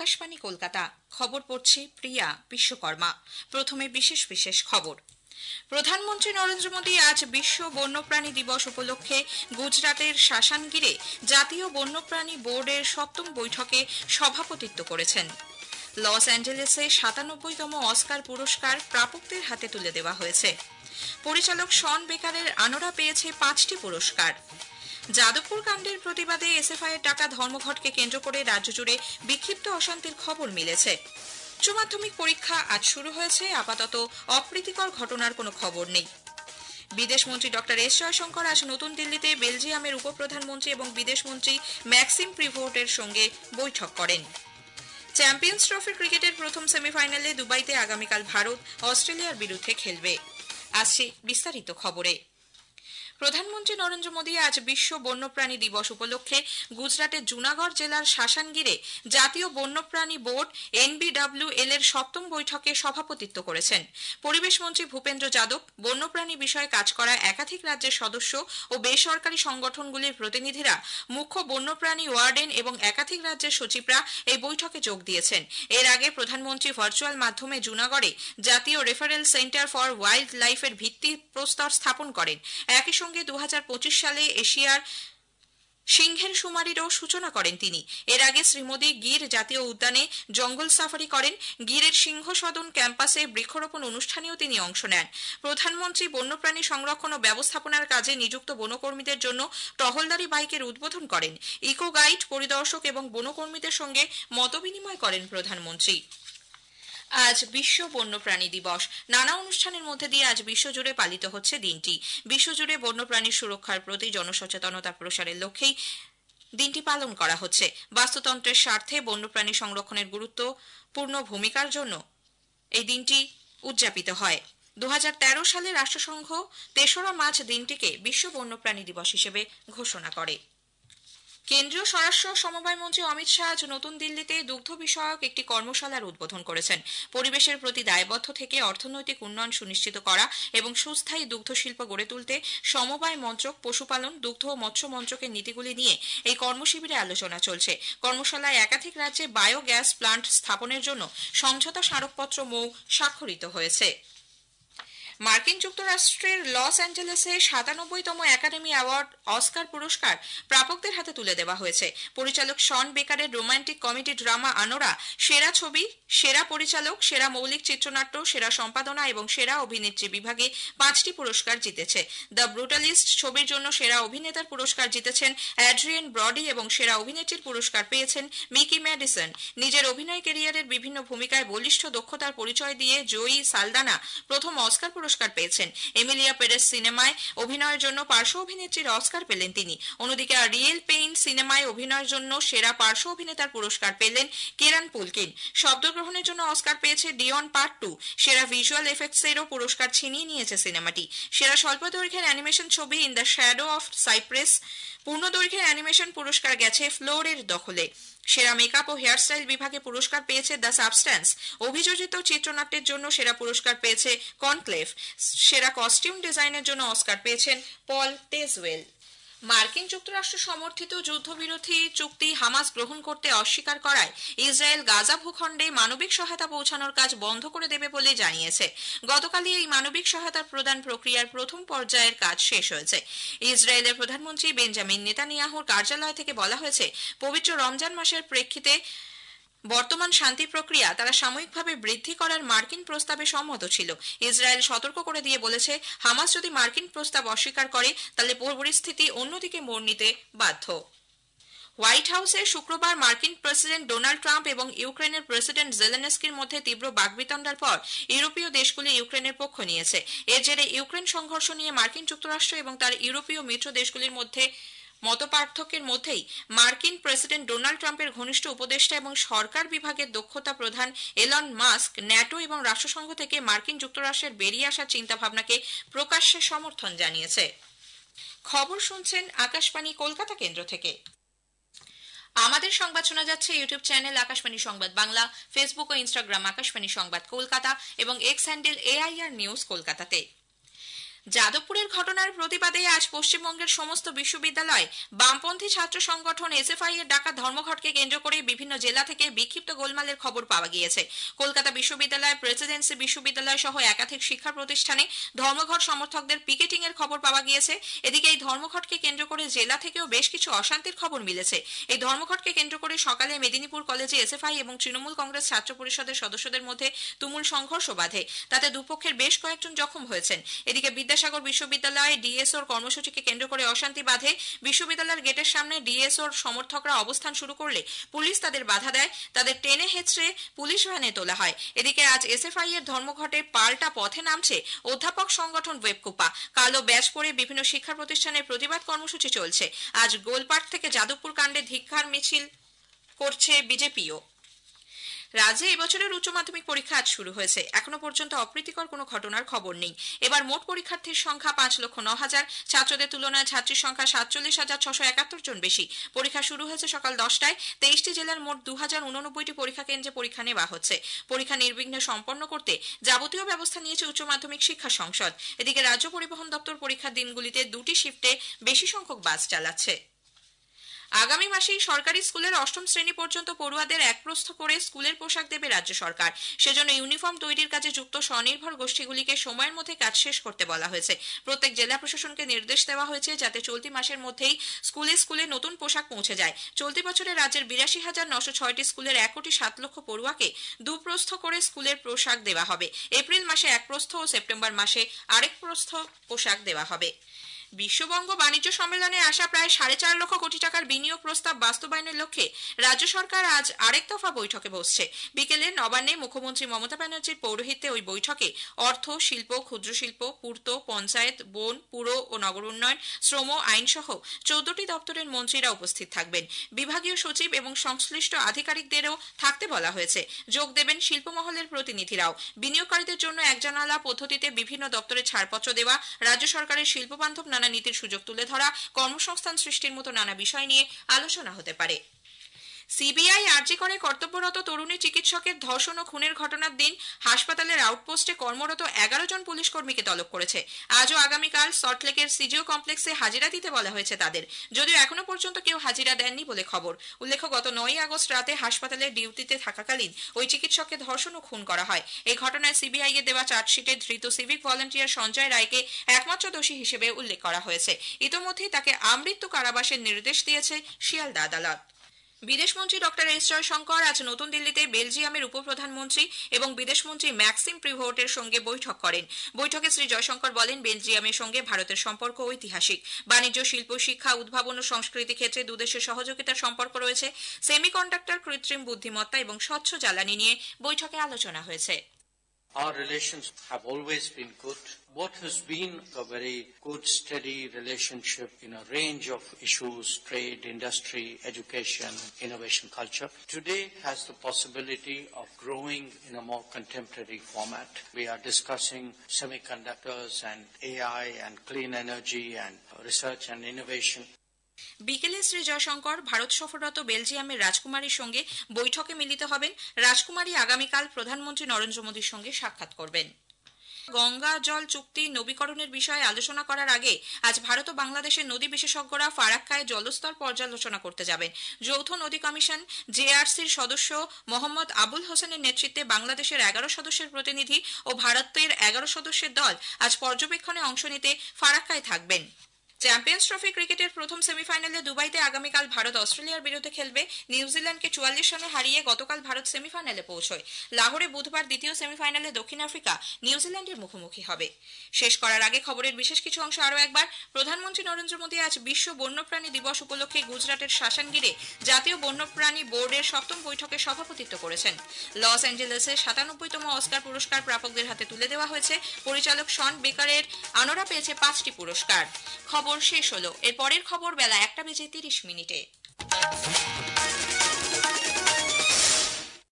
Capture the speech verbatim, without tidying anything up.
আকাশবাণী কলকাতা। খবর পড়ছি প্রিয়া বিশ্বকর্মা। প্রথমে বিশেষ বিশেষ খবর। প্রধানমন্ত্রী নরেন্দ্র মোদী আজ বিশ্ব বন্যপ্রাণী দিবস উপলক্ষে গুজরাটের শাসানগিরে জাতীয় বন্যপ্রাণী বোর্ডের সপ্তম বৈঠকে সভাপতিত্ব করেছেন। লস অ্যাঞ্জেলেসে সাতানব্বইতম অস্কার পুরস্কার প্রাপকদের হাতে তুলে দেওয়া হয়েছে। পরিচালক শন বেকারের আনোরা পেয়েছে পাঁচটি পুরস্কার। যাদবপুর কাণ্ডের প্রতিবাদে এসএফআই এর ডাকা ধর্মঘটকে কেন্দ্র করে রাজ্য জুড়ে বিক্ষিপ্ত অশান্তির খবর মিলেছে। উচ্চ মাধ্যমিক পরীক্ষা আজ শুরু হয়েছে, আপাতত অপ্রীতিকর ঘটনার কোনো খবর নেই। বিদেশমন্ত্রী ডক্টর এস জয়শঙ্কর আজ নতুন দিল্লিতে বেলজিয়ামের উপপ্রধানমন্ত্রী এবং বিদেশমন্ত্রী ম্যাক্সিম প্রিভোটের সঙ্গে বৈঠক করেন। চ্যাম্পিয়ন্স ট্রফি ক্রিকেটের প্রথম সেমিফাইনালে দুবাইতে আগামীকাল ভারত অস্ট্রেলিয়ার বিরুদ্ধে খেলবে। আসছে বিস্তারিত খবরে। প্রধানমন্ত্রী নরেন্দ্র মোদী আজ বিশ্ব বন্যপ্রাণী দিবস উপলক্ষে গুজরাটের জুনাগড় জেলার শাসানগিরে জাতীয় বন্যপ্রাণী বোর্ড এনবিডব্লিউএল এর সপ্তম বৈঠকে সভাপতিত্ব করেছেন। পরিবেশ মন্ত্রী ভূপেন্দ্র যাদব, বন্যপ্রাণী বিষয়ে কাজ করা একাধিক রাজ্যের সদস্য ও বেসরকারি সংগঠনগুলির প্রতিনিধিরা, মুখ্য বন্যপ্রাণী ওয়ার্ডেন এবং একাধিক রাজ্যের সচিবরা এই বৈঠকে যোগ দিয়েছেন। এর আগে প্রধানমন্ত্রী ভার্চুয়াল মাধ্যমে জুনাগড়ে জাতীয় রেফারেল সেন্টার ফর ওয়াইল্ড লাইফের ভিত্তি প্রস্তর স্থাপন করেন। একই সঙ্গে দু হাজার পঁচিশ সালে এশিয়ার সিংহের শুমারিরও সূচনা করেন তিনি। এর আগে শ্রী মোদী গির জাতীয় উদ্যানে জঙ্গল সাফারি করেন। গিরের সিংহ সদন ক্যাম্পাসে বৃক্ষরোপণ অনুষ্ঠানেও তিনি অংশ নেন। প্রধানমন্ত্রী বন্যপ্রাণী সংরক্ষণ ও ব্যবস্থাপনার কাজে নিযুক্ত বনকর্মীদের জন্য টহলদারি বাইকের উদ্বোধন করেন। ইকো গাইড পরিদর্শক এবং বনকর্মীদের সঙ্গে মতবিনিময় করেন প্রধানমন্ত্রী। আজ বিশ্ব বন্যপ্রাণী দিবস। নানা অনুষ্ঠানের মধ্যে দিয়ে আজ বিশ্বজুড়ে পালিত হচ্ছে দিনটি। বিশ্বজুড়ে বন্যপ্রাণীর সুরক্ষার প্রতি জনসচেতনতা প্রসারের লক্ষ্যেই দিনটি পালন করা হচ্ছে। বাস্তুতন্ত্রের স্বার্থে বন্যপ্রাণী সংরক্ষণের গুরুত্বপূর্ণ ভূমিকার জন্য এই দিনটি উদযাপিত হয়। দু হাজার তেরো সালে রাষ্ট্রসংঘ তেসরা মার্চ দিনটিকে বিশ্ব বন্যপ্রাণী দিবস হিসেবে ঘোষণা করে। কেন্দ্রীয় স্বরাষ্ট্র সমবায় মন্ত্রী অমিত শাহ আজ নতুন দিল্লিতে দুগ্ধ বিষয়ক একটি কর্মশালার উদ্বোধন করেছেন। পরিবেশের প্রতি দায়বদ্ধ থেকে অর্থনৈতিক উন্নয়ন সুনিশ্চিত করা এবং সুস্থায়ী দুগ্ধ শিল্প গড়ে তুলতে সমবায় মন্ত্রক, পশুপালন, দুগ্ধ ও মৎস্য মন্ত্রকের নীতিগুলি নিয়ে এই কর্মশিবিরে আলোচনা চলছে। কর্মশালায় একাধিক রাজ্যে বায়োগ্যাস প্লান্ট স্থাপনের জন্য সমঝোতা স্মারকপত্র মৌ স্বাক্ষরিত হয়েছে। মার্কিন যুক্তরাষ্ট্রের লস অ্যাঞ্জেলেসে সাতানব্বইতম একাডেমি অ্যাওয়ার্ড অস্কার পুরস্কার প্রাপকদের হাতে তুলে দেওয়া হয়েছে। পরিচালক শন বেকারের রোমান্টিক কমেডি ড্রামা আনোরা সেরা ছবি, সেরা পরিচালক, সেরা মৌলিক চিত্রনাট্য, সেরা সম্পাদনা এবং সেরা অভিনেত্রী বিভাগে পাঁচটি পুরস্কার জিতেছে। দ্য ব্রুটালিস্ট ছবির জন্য সেরা অভিনেতার পুরস্কার জিতেছেন অ্যাড্রিয়েন ব্রডি এবং সেরা অভিনেত্রীর পুরস্কার পেয়েছেন মিকি ম্যাডিসন। নিজের অভিনয় ক্যারিয়ারের বিভিন্ন ভূমিকায় বলিষ্ঠ দক্ষতার পরিচয় দিয়ে জয়ী সালদানা প্রথম অস্কার পুরস্কার পেয়েছেন। এমিলিয়া পেরেস সিনেমায় অভিনয়ের জন্য পার্শ্ব অভিনেত্রীর অস্কার পেলেন তিনি। অন্যদিকে রিয়েল পেইন সিনেমায় অভিনয়ের জন্য সেরা পার্শ্ব অভিনেতার পুরস্কার পেলেন কেরান পুলকিন। শব্দগ্রহণের জন্য অস্কার পেয়েছে ডিয়ন পার্ট টু। সেরা ভিজুয়াল এফেক্টস এরও পুরস্কার ছিনিয়ে নিয়েছে সিনেমাটি। সেরা স্বল্প দৈর্ঘ্যের অ্যানিমেশন ছবি in the shadow of cypress, পূর্ণ দৈর্ঘ্যের অ্যানিমেশন পুরস্কার গেছে ফ্লোরের দখলে। সেরা মেকআপ ও হেয়ারস্টাইল বিভাগে পুরস্কার পেয়েছে দ্য সাবস্ট্যান্স। অভিযোজিত চিত্রনাট্যের জন্য সেরা পুরস্কার পেয়েছে কনক্লেভ। সেরা কস্টিউম ডিজাইনের জন্য অস্কার পেয়েছেন পল টেজওয়েল। মার্কিন যুক্তরাষ্ট্র সমর্থিত যুদ্ধবিরোধী চুক্তি হামাস গ্রহণ করতে অস্বীকার করায় ইসরায়েল গাজা ভূখণ্ডে মানবিক সহায়তা পৌঁছানোর কাজ বন্ধ করে দেবে বলে জানিয়েছে। গতকালই এই মানবিক সহায়তা প্রদান প্রক্রিয়ার প্রথম পর্যায়ের কাজ শেষ হয়েছে। ইসরায়েলের প্রধানমন্ত্রী বেঞ্জামিন নেতানিয়াহুর কার্যালয় থেকে বলা হয়েছে, পবিত্র রমজান মাসের প্রেক্ষিতে বর্তমান শান্তি প্রক্রিয়া তারা সাময়িকভাবে বৃদ্ধি করার মার্কিন প্রস্তাবে সম্মত ছিল। ইসরায়েল সতর্ক করে দিয়ে বলেছে, হামাস যদি মার্কিন প্রস্তাব অস্বীকার করে তাহলে পরিস্থিতি অন্যদিকে মোড় নিতে বাধ্য। হোয়াইট হাউসে শুক্রবার মার্কিন প্রেসিডেন্ট ডোনাল্ড ট্রাম্প এবং ইউক্রেনের প্রেসিডেন্ট জেলেনস্কির মধ্যে তীব্র বাকবিতণ্ডার পর ইউরোপীয় দেশগুলি ইউক্রেনের পক্ষ নিয়েছে। এর জেরে ইউক্রেন সংঘর্ষ নিয়ে মার্কিন যুক্তরাষ্ট্র এবং তার ইউরোপীয় মিত্র দেশগুলির মধ্যে মতপার্থক্যের মধ্যেই মার্কিন প্রেসিডেন্ট ডোনাল্ড ট্রাম্পের ঘনিষ্ঠ উপদেষ্টা এবং সরকার বিভাগের দক্ষতা প্রধান এলন মাস্ক ন্যাটো এবং রাষ্ট্রসংঘ থেকে মার্কিন যুক্তরাষ্ট্রের বেরিয়ে আসার চিন্তাভাবনাকে প্রকাশ্যে সমর্থন জানিয়েছে। খবর শুনছেন আকাশবাণী কলকাতা কেন্দ্র থেকে। আমাদের সংবাদ শোনা যাচ্ছে ইউটিউব চ্যানেল আকাশবাণী সংবাদ বাংলা, ফেসবুক ও ইনস্টাগ্রাম আকাশবাণী সংবাদ কলকাতা এবং এক্স হ্যান্ডেল এআইআর নিউজ কলকাতাতে। যাদবপুরের ঘটনার প্রতিবাদে আজ পশ্চিমবঙ্গের সমস্ত বিশ্ববিদ্যালয় বামপন্থী ছাত্র সংগঠন এসএফআই এর ডাকা ধর্মঘটকে কেন্দ্র করে বিভিন্ন জেলা থেকে বিক্ষিপ্ত গোলমালের খবর পাওয়া গিয়েছে। কলকাতা বিশ্ববিদ্যালয়, প্রেসিডেন্সি বিশ্ববিদ্যালয় সহ একাধিক শিক্ষা প্রতিষ্ঠানে ধর্মঘট সমর্থকদের পিকেটিং এর খবর পাওয়া গিয়েছে। এদিকে এই ধর্মঘটকে কেন্দ্র করে জেলা থেকেও বেশ কিছু অশান্তির খবর মিলেছে। এই ধর্মঘটকে কেন্দ্র করে সকালে মেদিনীপুর কলেজে এসএফআই এবং তৃণমূল কংগ্রেস ছাত্র পরিষদের সদস্যদের মধ্যে তুমুল সংঘর্ষ বাধে। তাতে দুপক্ষের বেশ কয়েকজন জখম হয়েছেন। এদিকে বিদ্যাসাগর বিশ্ববিদ্যালয়ে ডিএসওর কর্মসূচিকে কেন্দ্র করে অশান্তি বাধে। বিশ্ববিদ্যালয়ের গেটের সামনে ডিএসওর সমর্থকরা অবস্থান শুরু করলে পুলিশ তাদের বাধা দেয়। তাদের টেনে হেঁচড়ে পুলিশ ভ্যানে তোলা হয়। এদিকে আজ এসএফআই এর ধর্মঘটে পাল্টা পথে নামছে অধ্যাপক সংগঠন ওয়েবকুপা। কালো ব্যাজ পরে বিভিন্ন শিক্ষা প্রতিষ্ঠানের প্রতিবাদ কর্মসূচি চলছে। আজ গোলপার্ক থেকে যাদবপুর কাণ্ডে ধিক্কার মিছিল করছে বিজেপিও। রাজ্যে এবছরের উচ্চ মাধ্যমিক পরীক্ষা আজ শুরু হয়েছে। এখনো পর্যন্ত অপ্রীতিকর কোনো ঘটনার খবর নেই। এবার মোট পরীক্ষার্থীর সংখ্যা পাঁচ লক্ষ ন হাজার। ছাত্রদের তুলনায় ছাত্রীর সংখ্যা সাতচল্লিশ হাজার ছশো একাত্তর জন বেশি। পরীক্ষা শুরু হয়েছে সকাল দশটায়। তেইশটি জেলার মোট দু হাজার উননব্বইটি পরীক্ষা কেন্দ্রে পরীক্ষা নেওয়া হচ্ছে। পরীক্ষা নির্বিঘ্নে সম্পন্ন করতে যাবতীয় ব্যবস্থা নিয়েছে উচ্চ মাধ্যমিক শিক্ষা সংসদ। এদিকে রাজ্য পরিবহন দপ্তর পরীক্ষার দিনগুলিতে দুটি শিফটে বেশি সংখ্যক বাস চালাচ্ছে। আগামী মাসেই সরকারি স্কুলের অষ্টম শ্রেণী পর্যন্ত পড়ুয়াদের একপ্রস্থ করে স্কুলের পোশাক দেবে রাজ্য সরকার। সেজন্য ইউনিফর্ম তৈরির কাজে যুক্ত স্বনির্ভর গোষ্ঠীগুলিকে সময়ের মধ্যে কাজ শেষ করতে বলা হয়েছে। প্রত্যেক জেলা প্রশাসনকে নির্দেশ দেওয়া হয়েছে যাতে চলতি মাসের মধ্যেই স্কুলে স্কুলে নতুন পোশাক পৌঁছে যায়। চলতি বছরে রাজ্যের বিরাশি হাজার নশো ছয়টি স্কুলের এক কোটি সাত লক্ষ পড়ুয়াকে দুপ্রস্থ করে স্কুলের পোশাক দেওয়া হবে। এপ্রিল মাসে এক প্রস্থ ও সেপ্টেম্বর মাসে আরেক প্রস্থ পোশাক দেওয়া হবে। বিশ্ববঙ্গ বাণিজ্য সম্মেলনে আসা প্রায় সাড়ে চার লক্ষ কোটি টাকার বিনিয়োগ প্রস্তাব বাস্তবায়নের লক্ষ্যে রাজ্য সরকার আজ আরেক দফা বৈঠকে বসছে। বিকেলে নবান্নে মুখ্যমন্ত্রী মমতা ব্যানার্জির পৌরোহিত্যে ওই বৈঠকে অর্থ, শিল্প, ক্ষুদ্র শিল্প, পূর্ত, পঞ্চায়েত, বন, পুর ও নগর উন্নয়ন, শ্রম, আইন সহ চোদ্দটি দপ্তরের মন্ত্রীরা উপস্থিত থাকবেন। বিভাগীয় সচিব এবং সংশ্লিষ্ট আধিকারিকদেরও থাকতে বলা হয়েছে। যোগ দেবেন শিল্পমহলের প্রতিনিধিরাও। বিনিয়োগকারীদের জন্য এক জানালা পদ্ধতিতে বিভিন্ন দপ্তরে ছাড়পত্র দেওয়া, রাজ্য সরকারের শিল্পবান্ধব নানা নীতির সুযোগ তুলে ধরা, কর্মসংস্থান সৃষ্টির মতো নানা বিষয় নিয়ে আলোচনা হতে পারে। সিবিআই আরজি করে কর্তব্যরত তরুণী চিকিৎসকের ধর্ষণ ও খুনের ঘটনার দিন হাসপাতালের আউটপোস্টে কর্মরত এগারো জন পুলিশ কর্মীকে তলব করেছে। আজও আগামীকাল সল্টলেকের সিজিও কমপ্লেক্সে হাজিরা দিতে বলা হয়েছে তাদের, যদিও এখনো পর্যন্ত কেউ হাজিরা দেননি বলে খবর। উল্লেখ্য, গত নয়ই আগস্ট রাতে হাসপাতালের ডিউটিতে থাকাকালীন ওই চিকিৎসককে ধর্ষণ ও খুন করা হয়। এই ঘটনায় সিবিআই এর দেওয়া চার্জশিটে ধৃত সিভিক ভলান্টিয়ার সঞ্জয় রায়কে একমাত্র দোষী হিসেবে উল্লেখ করা হয়েছে। ইতোমধ্যেই তাকে আমৃত্যু কারাবাসের নির্দেশ দিয়েছে শিয়ালদা আদালত। বিদেশমন্ত্রী ডক্টর এস জয়শঙ্কর আজ নতুন দিল্লিতে বেলজিয়ামের উপপ্রধানমন্ত্রী এবং বিদেশমন্ত্রী ম্যাক্সিম প্রিভোটের সঙ্গে বৈঠক করেন। বৈঠকে শ্রী জয়শঙ্কর বলেন, বেলজিয়ামের সঙ্গে ভারতের সম্পর্ক ঐতিহাসিক। বাণিজ্য, শিল্প, শিক্ষা, উদ্ভাবন ও সংস্কৃতি ক্ষেত্রে দুদেশের সহযোগিতার সম্পর্ক রয়েছে। সেমিকন্ডাক্টর, কৃত্রিম বুদ্ধিমত্তা এবং স্বচ্ছ জ্বালানি নিয়ে বৈঠকে আলোচনা হয়েছে। Our relations have always been good. What has been a very good, steady relationship in a range of issues, trade, industry, education, innovation, culture, today has the possibility of growing in a more contemporary format. We are discussing semiconductors and A I and clean energy and research and innovation. বিকেলে শ্রী জয়শঙ্কর ভারত সফররত বেলজিয়ামের রাজকুমারীর সঙ্গে বৈঠকে মিলিত হবেন। রাজকুমারী আগামীকাল প্রধানমন্ত্রী নরেন্দ্র মোদীর সঙ্গে সাক্ষাৎ করবেন। গঙ্গা জল চুক্তি নবীকরণের বিষয়ে আলোচনা করার আগে আজ ভারত ও বাংলাদেশের নদী বিশেষজ্ঞরা ফারাক্কায় জলস্তর পর্যালোচনা করতে যাবেন। যৌথ নদী কমিশন জেআরসির সদস্য মোহাম্মদ আবুল হোসেনের নেতৃত্বে বাংলাদেশের এগারো সদস্যের প্রতিনিধি ও ভারতের এগারো সদস্যের দল আজ পর্যবেক্ষণে অংশ নিতে ফারাক্কায় থাকবেন। চ্যাম্পিয়ন্স ট্রফি ক্রিকেটের প্রথম সেমিফাইনালে দুবাইতে আগামীকাল ভারত অস্ট্রেলিয়ার বিরুদ্ধে খেলবে। নিউজিল্যান্ডকে চুয়াল্লিশ রানে হারিয়ে গতকাল ভারত সেমিফাইনালে পৌঁছয়। লাহোরে বুধবার দ্বিতীয় সেমিফাইনালে দক্ষিণ আফ্রিকা নিউজিল্যান্ডের মুখোমুখি হবে। শেষ করার আগে খবরের বিশেষ কিছু অংশ আরও একবার। প্রধানমন্ত্রী নরেন্দ্র মোদী আজ বিশ্ব বন্যপ্রাণী দিবস উপলক্ষে গুজরাটের শাসানগিরে জাতীয় বন্যপ্রাণী বোর্ডের সপ্তম বৈঠকে সভাপতিত্ব করেছেন। লস অ্যাঞ্জেলেসে সাতানব্বইতম অস্কার পুরস্কার প্রাপকদের হাতে তুলে দেওয়া হয়েছে। পরিচালক শন বেকারের আনোরা পেয়েছে পাঁচটি পুরস্কার। খবর শেষ হলো। এর পরের খবর বেলা একটা বেজে তিরিশ মিনিটে।